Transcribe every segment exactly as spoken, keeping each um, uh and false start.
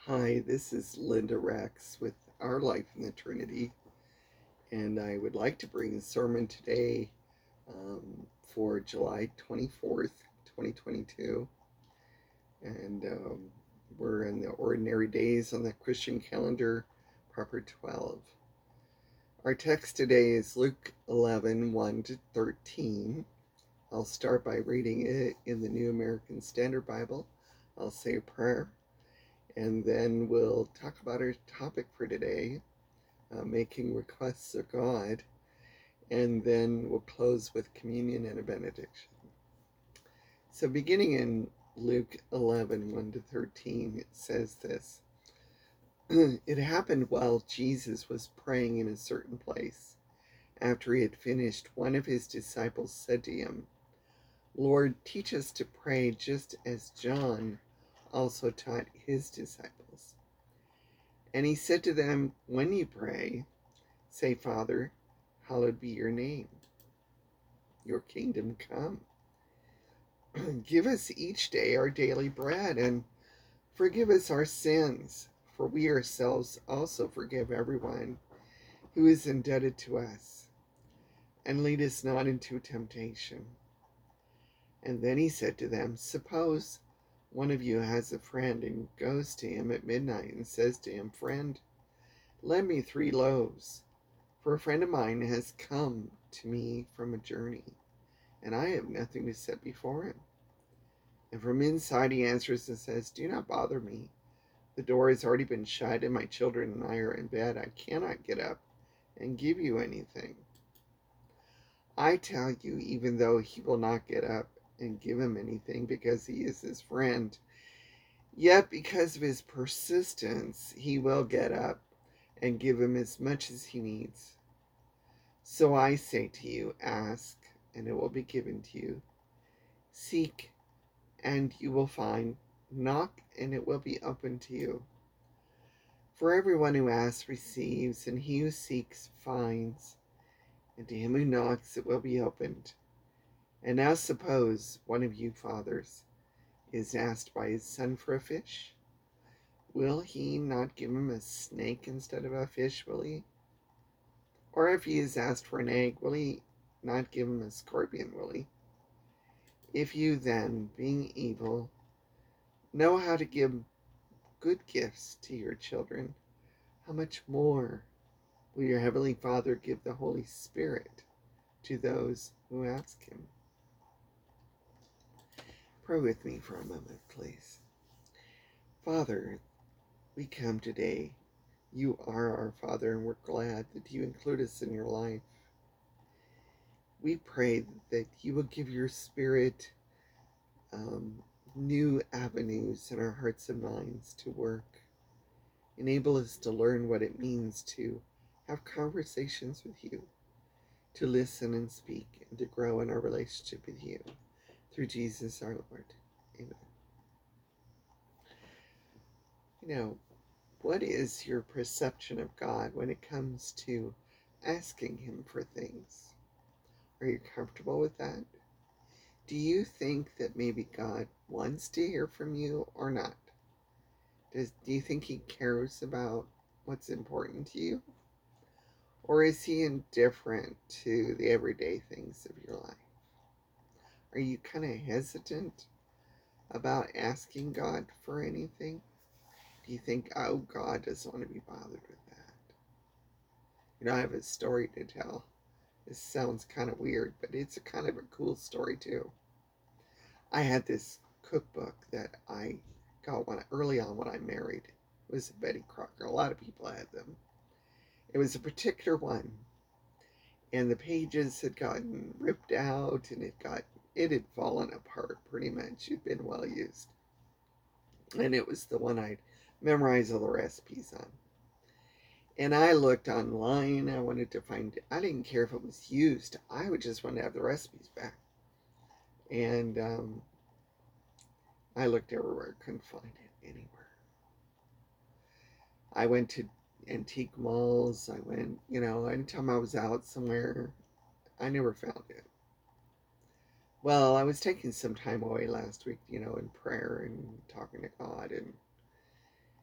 Hi, this is Linda Rex with Our Life in the Trinity, and I would like to bring a sermon today um, for July twenty-fourth, twenty twenty-two. And um, we're in the ordinary days on the Christian calendar, proper twelve. Our text today is Luke eleven, one to thirteen. I'll start by reading it in the New American Standard Bible. I'll say a prayer, and then we'll talk about our topic for today, uh, making requests of God, and then we'll close with communion and a benediction. So, beginning in Luke eleven, one to thirteen, it says this It happened while Jesus was praying in a certain place. After he had finished, one of his disciples said to him, Lord, teach us to pray just as John also taught his disciples. And he said to them, When you pray, say, Father, hallowed be your name. Your kingdom come. Give us each day our daily bread, and forgive us our sins, for we ourselves also forgive everyone who is indebted to us. And lead us not into temptation. And then he said to them, Suppose one of you has a friend and goes to him at midnight and says to him, Friend, lend me three loaves, for a friend of mine has come to me from a journey, and I have nothing to set before him. And from inside he answers and says, Do not bother me. The door has already been shut, and my children and I are in bed. I cannot get up and give you anything. I tell you, even though he will not get up and give him anything because he is his friend, yet because of his persistence, he will get up and give him as much as he needs. So I say to you, ask, and it will be given to you. Seek, and you will find. Knock, and it will be opened to you. For everyone who asks receives, and he who seeks finds, and to him who knocks it will be opened. And now suppose one of you fathers is asked by his son for a fish. Will he not give him a snake instead of a fish, will he? Or if he is asked for an egg, will he not give him a scorpion, will he? If you then, being evil, know how to give good gifts to your children, how much more will your Heavenly Father give the Holy Spirit to those who ask him? Pray with me for a moment, please. Father, we come today. You are our Father, and we're glad that you include us in your life. We pray that you will give your Spirit um, new avenues in our hearts and minds to work. Enable us to learn what it means to have conversations with you, to listen and speak, and to grow in our relationship with you. Through Jesus our Lord. Amen. You know, what is your perception of God when it comes to asking him for things? Are you comfortable with that? Do you think that maybe God wants to hear from you or not? Does, do you think he cares about what's important to you? Or is he indifferent to the everyday things of your life? Are you kind of hesitant about asking God for anything? Do you think, oh, God doesn't want to be bothered with that? You know, I have a story to tell. This sounds kind of weird, but it's a kind of a cool story too. I had this cookbook that I got when, early on when I married. It was a Betty Crocker. A lot of people had them. It was a particular one, and the pages had gotten ripped out, and it got it had fallen apart pretty much. It'd been well used, and it was the one I'd memorized all the recipes on. And I looked online. I wanted to find. I didn't care if it was used. I would just want to have the recipes back. And um, I looked everywhere. Couldn't find it anywhere. I went to antique malls. I went, you know, anytime I was out somewhere, I never found it. Well, I was taking some time away last week, you know, in prayer and talking to God, and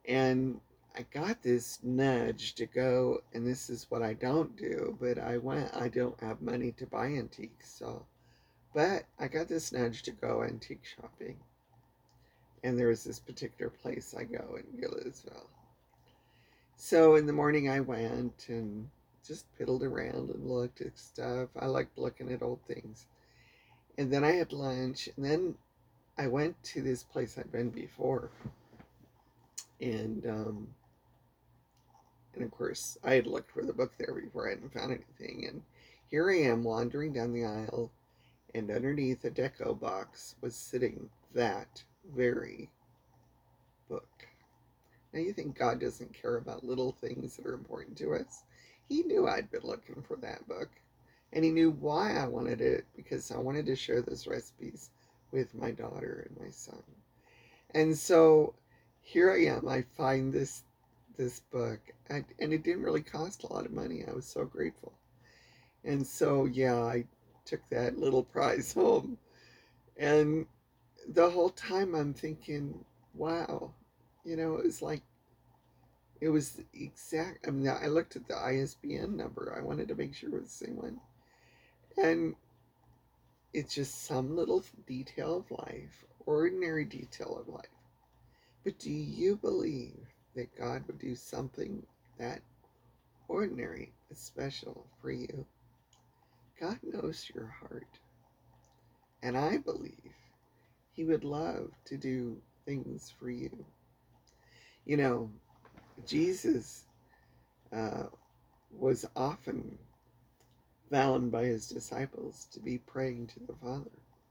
And I got this nudge to go, and this is what I don't do, but I went. I don't have money to buy antiques, so but I got this nudge to go antique shopping, and there was this particular place I go in Gillisville. So in the morning I went and just piddled around and looked at stuff. I liked looking at old things. And then I had lunch, and then I went to this place I'd been before, and um, and of course I had looked for the book there before. I hadn't found anything, and here I am wandering down the aisle, and underneath a deco box was sitting that very book. Now you think God doesn't care about little things that are important to us? He knew I'd been looking for that book, and he knew why I wanted it, because I wanted to share those recipes with my daughter and my son. And so here I am. I find this this book, and, and it didn't really cost a lot of money. I was so grateful. And so yeah, I took that little prize home, and the whole time I'm thinking, wow, you know, it was like it was exact. I mean, I looked at the I S B N number. I wanted to make sure it was the same one, and it's just some little detail of life, ordinary detail of life. But do you believe that God would do something that ordinary, special for you? God knows your heart. And I believe he would love to do things for you. You know, Jesus uh, was often found by his disciples to be praying to the Father.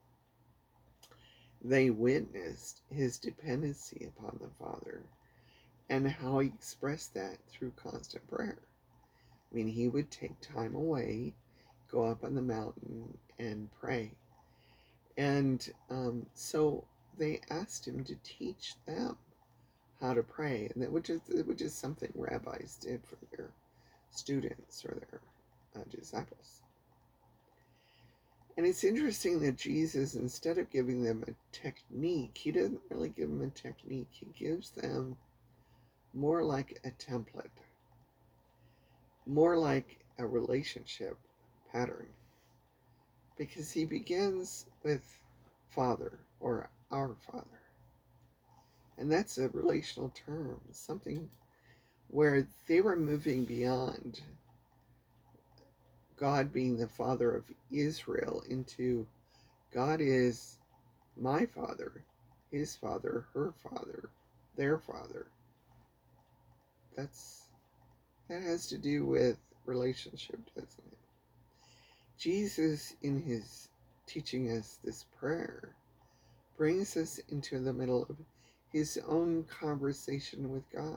They witnessed his dependency upon the Father and how he expressed that through constant prayer. I mean, he would take time away, go up on the mountain and pray. And um, so they asked him to teach them how to pray, and that which is which is something rabbis did for their students or their uh, disciples. And it's interesting that Jesus, instead of giving them a technique, he doesn't really give them a technique. He gives them more like a template, more like a relationship pattern, because he begins with Father or our Father. And that's a relational term, something where they were moving beyond God being the Father of Israel into God is my Father, his Father, her Father, their Father. That's that has to do with relationship, doesn't it? Jesus, in his teaching us this prayer, brings us into the middle of his own conversation with God.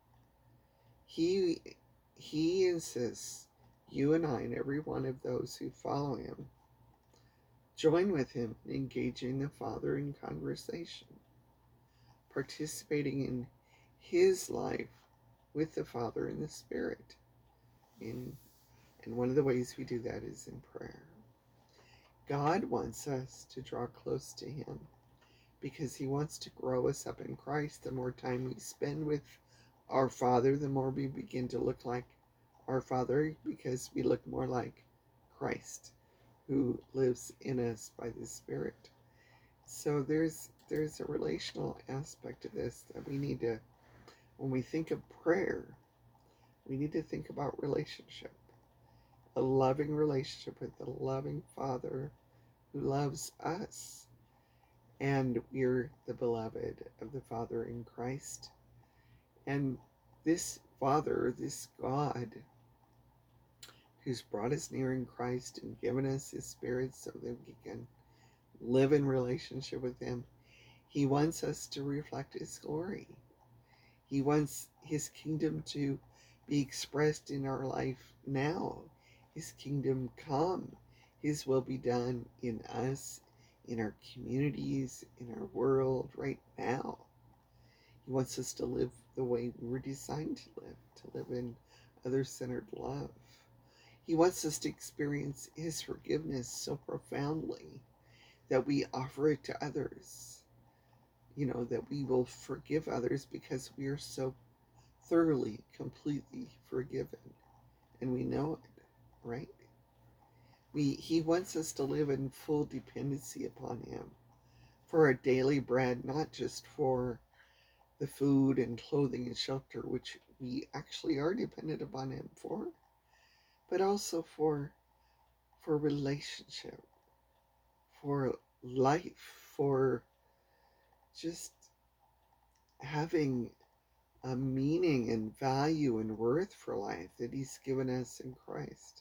He he insists you and I and every one of those who follow him join with him in engaging the Father in conversation, participating in his life with the Father and the Spirit. In, and one of the ways we do that is in prayer. God wants us to draw close to him because he wants to grow us up in Christ. The more time we spend with our Father, the more we begin to look like our Father, because we look more like Christ, who lives in us by the Spirit. So there's there's a relational aspect to this that we need to, when we think of prayer, we need to think about relationship. A loving relationship with the loving Father who loves us. And we're the beloved of the Father in Christ. And this Father, this God, who's brought us near in Christ and given us his Spirit so that we can live in relationship with him, he wants us to reflect his glory. He wants his kingdom to be expressed in our life now. His kingdom come. His will be done in us, in our communities, in our world right now. He wants us to live the way we were designed to live, to live in other-centered love. He wants us to experience his forgiveness so profoundly that we offer it to others. you know, that we will forgive others because we are so thoroughly, completely forgiven. And we know it, right? We, he wants us to live in full dependency upon him for our daily bread, not just for the food and clothing and shelter, which we actually are dependent upon him for, but also for for relationship, for life, for just having a meaning and value and worth for life that he's given us in Christ.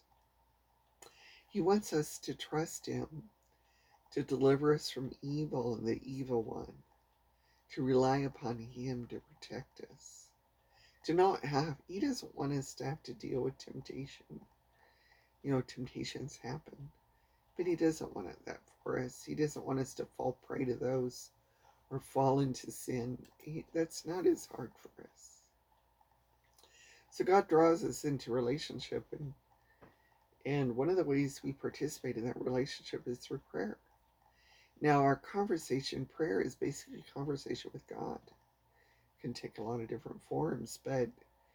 He wants us to trust him to deliver us from evil and the evil one, to rely upon him to protect us, to not have, he doesn't want us to have to deal with temptation. You know, temptations happen, but he doesn't want that for us. He doesn't want us to fall prey to those or fall into sin. He, that's not his heart for us. So God draws us into relationship, and and one of the ways we participate in that relationship is through prayer. Now, our conversation, prayer is basically a conversation with God. It can take a lot of different forms, but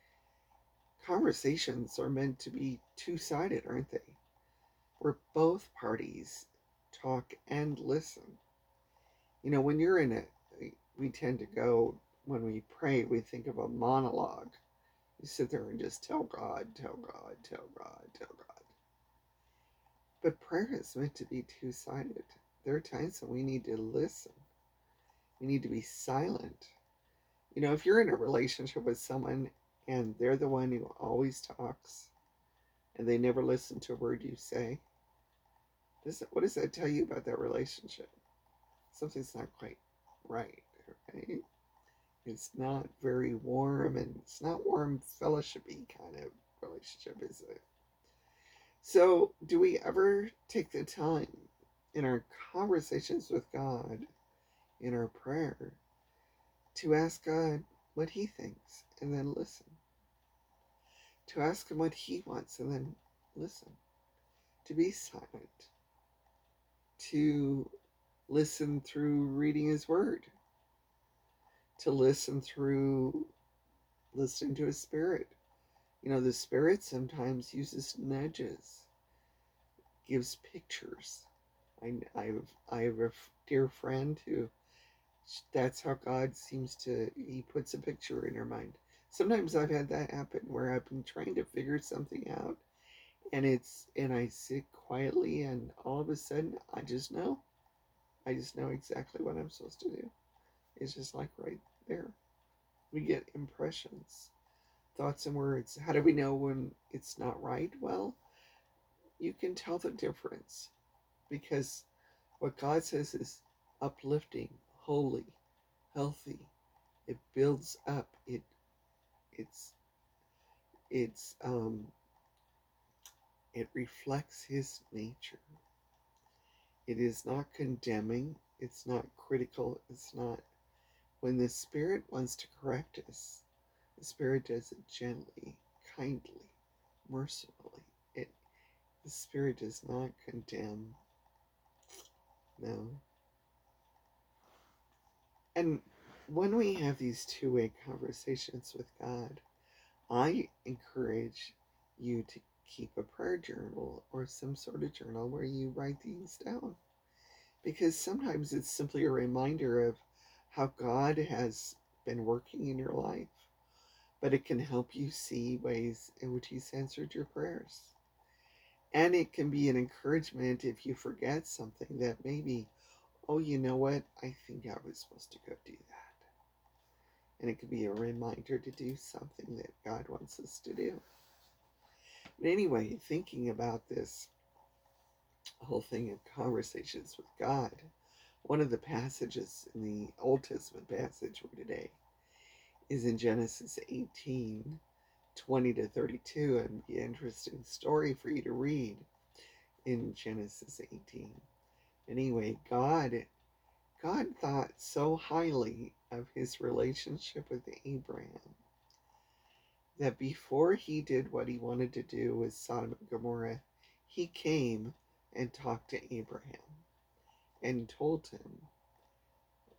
conversations are meant to be two-sided, aren't they? Where both parties talk and listen. You know, when you're in it, we tend to go, when we pray, we think of a monologue. You sit there and just tell God, tell God, tell God, tell God. But prayer is meant to be two-sided. There are times when we need to listen. We need to be silent. You know, if you're in a relationship with someone and they're the one who always talks and they never listen to a word you say, does it, what does that tell you about that relationship? Something's not quite right, right? It's not very warm, and it's not warm fellowshipy kind of relationship, is it? So, do we ever take the time in our conversations with God, in our prayer, to ask God what he thinks and then listen? To ask him what he wants and then listen? To be silent? To listen through reading his word? To listen through listening to his spirit? You know, the spirit sometimes uses nudges, gives pictures. I, I, have, I have a dear friend who, that's how God seems to, he puts a picture in her mind. Sometimes I've had that happen where I've been trying to figure something out, and it's, and I sit quietly, and all of a sudden, I just know. I just know exactly what I'm supposed to do. It's just like right there. We get impressions, thoughts and words. How do we know when it's not right? Well, you can tell the difference, because what God says is uplifting, holy, healthy. It builds up. It it's it's um it reflects his nature. It is not condemning, it's not critical, it's not, when the Spirit wants to correct us, the Spirit does it gently, kindly, mercifully. It the Spirit does not condemn. No. And when we have these two-way conversations with God, I encourage you to keep a prayer journal or some sort of journal where you write things down. Because sometimes it's simply a reminder of how God has been working in your life, but it can help you see ways in which he's answered your prayers. And it can be an encouragement if you forget something, that maybe, oh, you know what? I think I was supposed to go do that. And it could be a reminder to do something that God wants us to do. But anyway, thinking about this whole thing of conversations with God, one of the passages in the Old Testament passage for today is in Genesis eighteen, twenty to thirty-two, and be an interesting story for you to read in Genesis eighteen. Anyway, God, God thought so highly of his relationship with Abraham that before he did what he wanted to do with Sodom and Gomorrah, he came and talked to Abraham and told him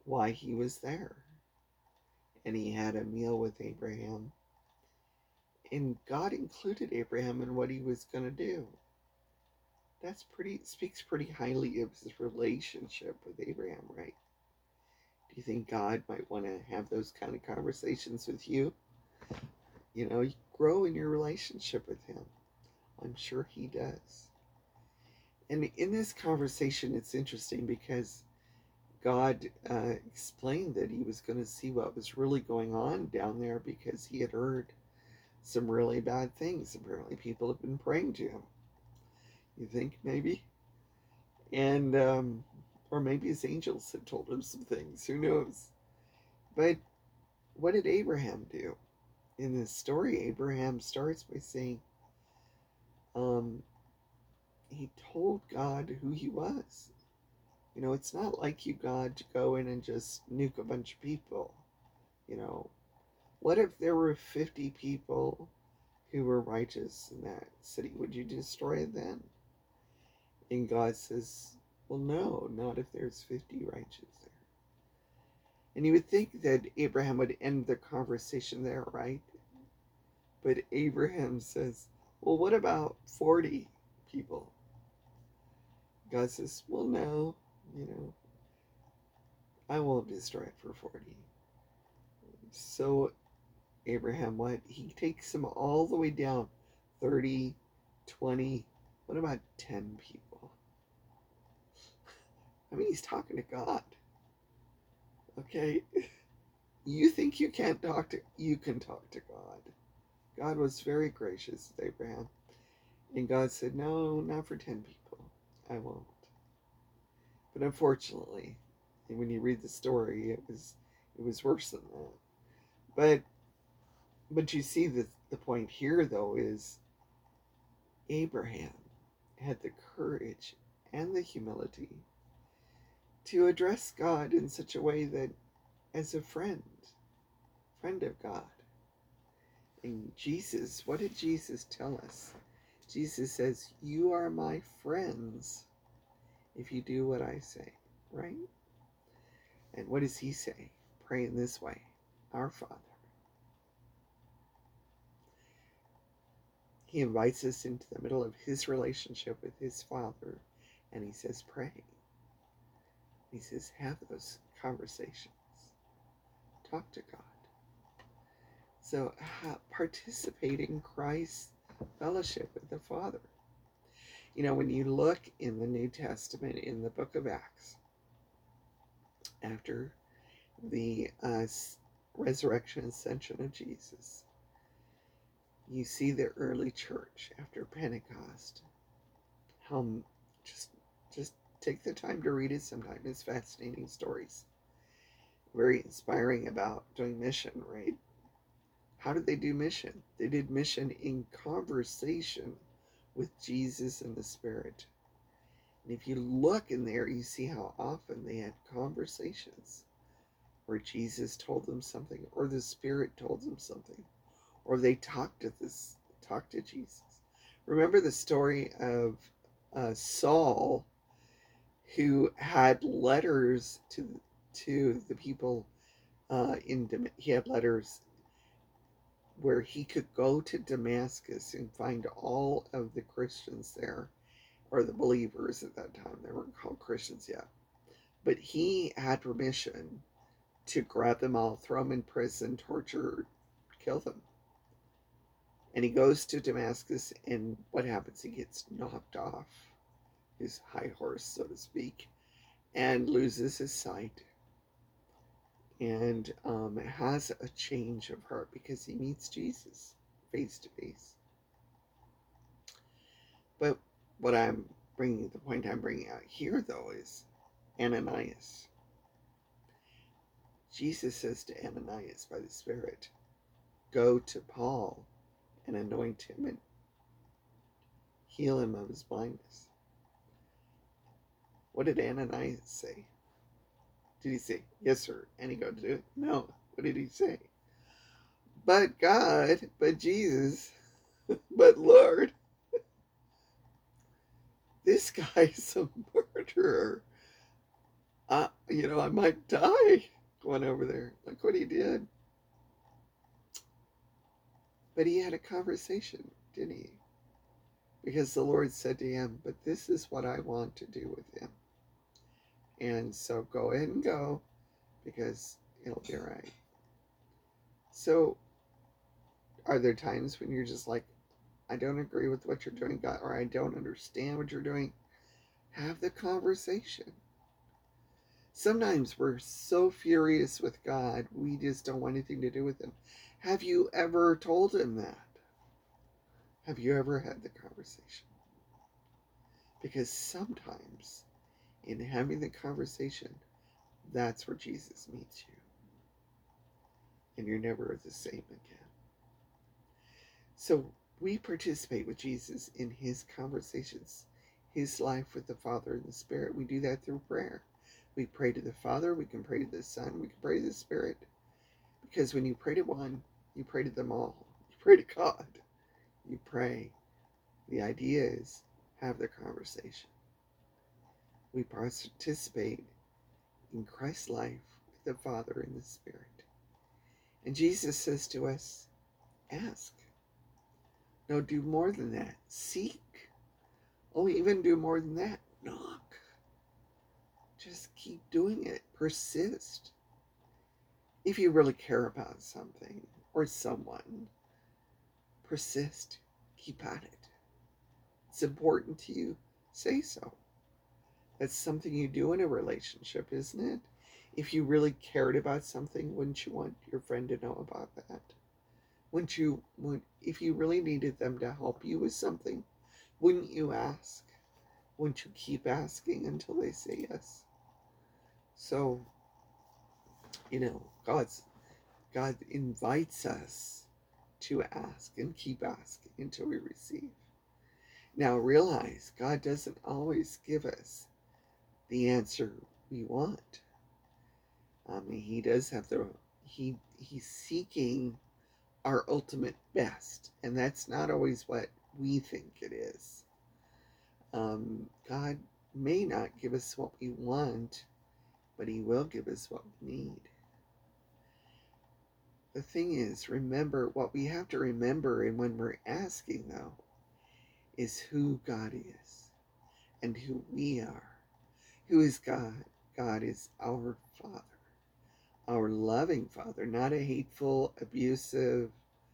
why he was there. And he had a meal with Abraham. And God included Abraham in what he was going to do. That's pretty, speaks pretty highly of his relationship with Abraham, right? Do you think God might want to have those kind of conversations with you? You know, you grow in your relationship with him. I'm sure he does. And in this conversation, it's interesting because God uh, explained that he was going to see what was really going on down there because he had heard some really bad things. Apparently, people have been praying to him. You think maybe? And, um, or maybe his angels had told him some things. Who knows? But what did Abraham do? In this story, Abraham starts by saying, um, he told God who he was. You know, it's not like you, God, to go in and just nuke a bunch of people. You know, what if there were fifty people who were righteous in that city? Would you destroy it then? And God says, well, no, not if there's fifty righteous there. And you would think that Abraham would end the conversation there, right? But Abraham says, well, what about forty people? God says, well, no, you know, I won't destroy it for forty. So Abraham, what? He takes them all the way down. thirty, twenty, what about ten people? I mean, he's talking to God. Okay? You think you can't talk to, you can talk to God. God was very gracious with Abraham. And God said, no, not for ten people. I won't. But unfortunately, and when you read the story, it was it was worse than that. But but you see the the point here though is Abraham had the courage and the humility to address God in such a way that as a friend, friend of God. And Jesus, what did Jesus tell us? Jesus says, you are my friends if you do what I say, right? And what does he say? Pray in this way, our Father. He invites us into the middle of his relationship with his Father, and he says, pray. He says, have those conversations. Talk to God. So uh, participate in Christ's fellowship with the Father. You know, when you look in the New Testament, in the book of Acts, after the uh, resurrection and ascension of Jesus, you see the early church after Pentecost. How just just take the time to read it sometime. It's fascinating stories. Very inspiring about doing mission, right? How did they do mission? They did mission in conversation with Jesus and the Spirit. And if you look in there, you see how often they had conversations where Jesus told them something, or the Spirit told them something, or they talked to this, talked to Jesus. Remember the story of uh, Saul, who had letters to to the people uh, in Dam- he had letters where he could go to Damascus and find all of the Christians there, or the believers at that time. They weren't called Christians yet, but he had permission to grab them all, throw them in prison, torture, kill them. And he goes to Damascus, and what happens? He gets knocked off his high horse, so to speak, and loses his sight, and um, has a change of heart because he meets Jesus face to face. But what I'm bringing, the point I'm bringing out here, though, is Ananias. Jesus says to Ananias by the Spirit, go to Paul and anoint him and heal him of his blindness. What did Ananias say? Did he say, yes, sir, and he go to do it? No. What did he say? But God, but Jesus, but Lord, this guy's a murderer. Uh, you know, I might die going over there. Look what he did. But he had a conversation, didn't he? Because the Lord said to him, but this is what I want to do with him. And so go ahead and go, because it'll be all right. So are there times when you're just like, I don't agree with what you're doing, God, or I don't understand what you're doing? Have the conversation. Sometimes we're so furious with God, we just don't want anything to do with him. Have you ever told him that? Have you ever had the conversation? Because sometimes in having the conversation, that's where Jesus meets you. And you're never the same again. So we participate with Jesus in his conversations, his life with the Father and the Spirit. We do that through prayer. We pray to the Father, we can pray to the Son, we can pray to the Spirit. Because when you pray to one, you pray to them all. You pray to God. You pray. The idea is have the conversation. We participate in Christ's life with the Father and the Spirit. And Jesus says to us, ask. No, do more than that. Seek. Oh, even do more than that. Knock. Just keep doing it. Persist. If you really care about something or someone, persist. Keep at it. It's important to you. Say so. That's something you do in a relationship, isn't it? If you really cared about something, wouldn't you want your friend to know about that? Wouldn't you, would, if you really needed them to help you with something, wouldn't you ask? Wouldn't you keep asking until they say yes? So, you know, God's, God invites us to ask and keep asking until we receive. Now realize God doesn't always give us the answer we want. I mean, he does have the, he, he's seeking our ultimate best, and that's not always what we think it is. Um, God may not give us what we want, but he will give us what we need. The thing is, remember, what we have to remember, and when we're asking, though, is who God is and who we are. Who is God? God is our Father, our loving Father, not a hateful, abusive,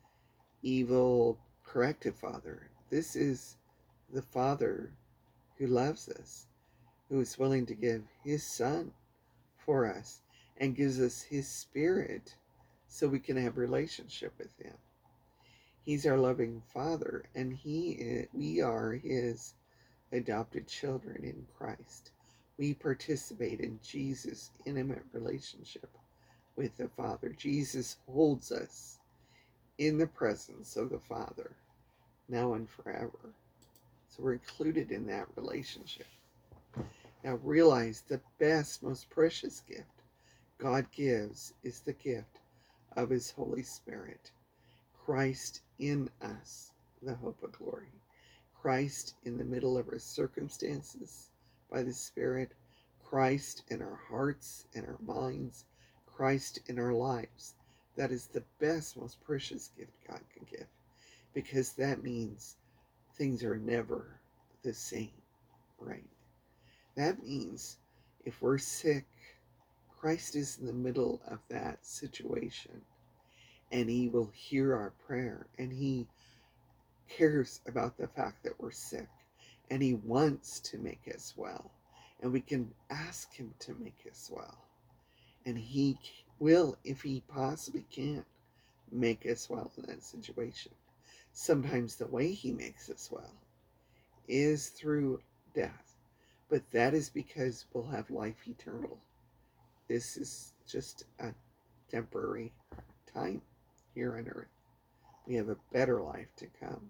evil, corrective Father. This is the Father who loves us, who is willing to give his Son for us and gives us his Spirit so we can have a relationship with him. He's our loving Father, and he is, we are his adopted children in Christ. We participate in Jesus' intimate relationship with the Father. Jesus holds us in the presence of the Father now and forever. So we're included in that relationship. Now realize the best, most precious gift God gives is the gift of his Holy Spirit. Christ in us, the hope of glory. Christ in the middle of our circumstances by the Spirit. Christ in our hearts and our minds. Christ in our lives. That is the best, most precious gift God can give, because that means things are never the same, right? That means if we're sick, Christ is in the middle of that situation, and he will hear our prayer, and he cares about the fact that we're sick, and he wants to make us well, and we can ask him to make us well, and he will, if he possibly can, make us well in that situation. Sometimes the way he makes us well is through death, but that is because we'll have life eternal. This is just a temporary time here on earth. We have a better life to come.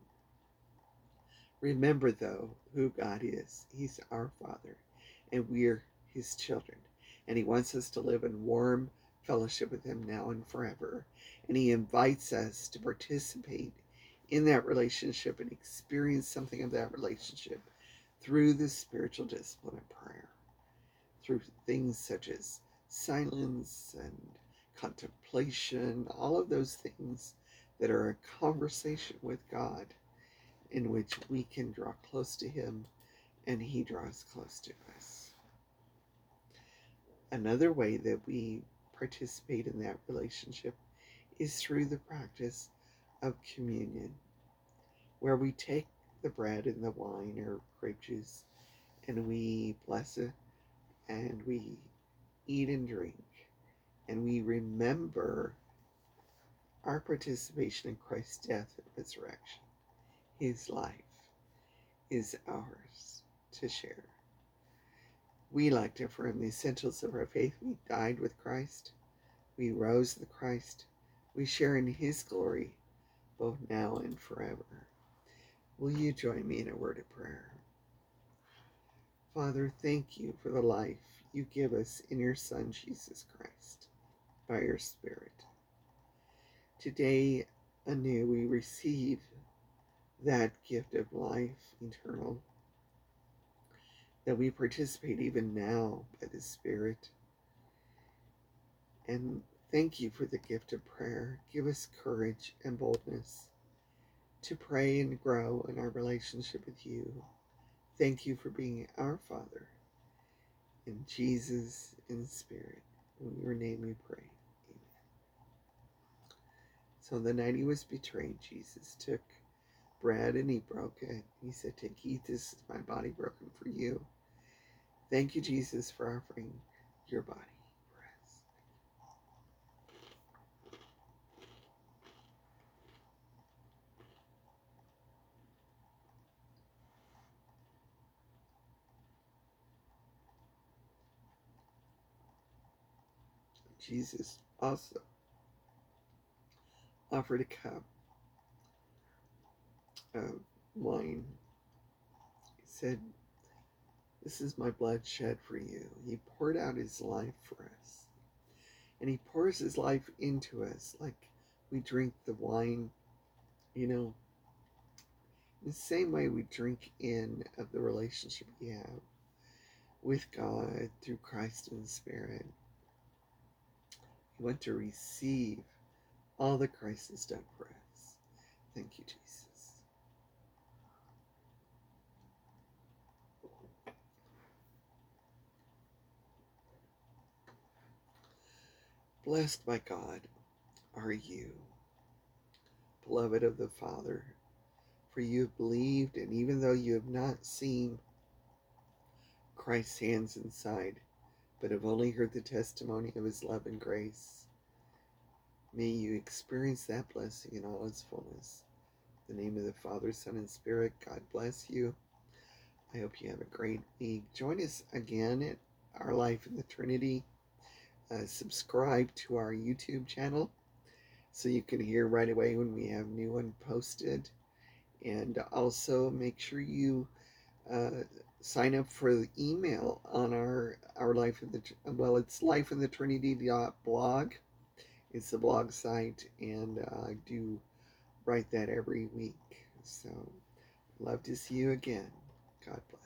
Remember, though, who God is. He's our Father, and we're his children. And he wants us to live in warm fellowship with him now and forever. And he invites us to participate in that relationship and experience something of that relationship through the spiritual discipline of prayer, through things such as silence and contemplation, all of those things that are a conversation with God in which we can draw close to Him and He draws close to us. Another way that we participate in that relationship is through the practice of communion, where we take the bread and the wine or grape juice and we bless it and we eat and drink and we remember our participation in Christ's death and resurrection. His life is ours to share. We like to affirm the essentials of our faith. We died with Christ. We rose with Christ. We share in His glory, both now and forever. Will you join me in a word of prayer? Father, thank you for the life you give us in your Son, Jesus Christ, by your Spirit. Today, anew, we receive that gift of life eternal, that we participate even now by the Spirit. And thank you for the gift of prayer. Give us courage and boldness to pray and grow in our relationship with you. Thank you for being our Father. In Jesus, in Spirit, in your name we pray. Amen. So the night he was betrayed, Jesus took bread and he broke it. He said, "Take, eat, this is my body broken for you." Thank you, Jesus, for offering your body for us. Jesus also offered a cup of wine. He said, "This is my blood shed for you." He poured out his life for us. And he pours his life into us like we drink the wine, you know, the same way we drink in of the relationship we have with God through Christ and the Spirit. We want to receive all that Christ has done for us. Thank you, Jesus. Blessed by God are you, beloved of the Father, for you have believed, and even though you have not seen Christ's hands inside, but have only heard the testimony of his love and grace, may you experience that blessing in all its fullness. In the name of the Father, Son, and Spirit, God bless you. I hope you have a great week. Join us again at Our Life in the Trinity. Uh, subscribe to our YouTube channel so you can hear right away when we have new one posted. And also make sure you uh, sign up for the email on our our life in the well it's life in the trinity dot blog. It's the blog site, and uh, I do write that every week. So love to see you again. God bless.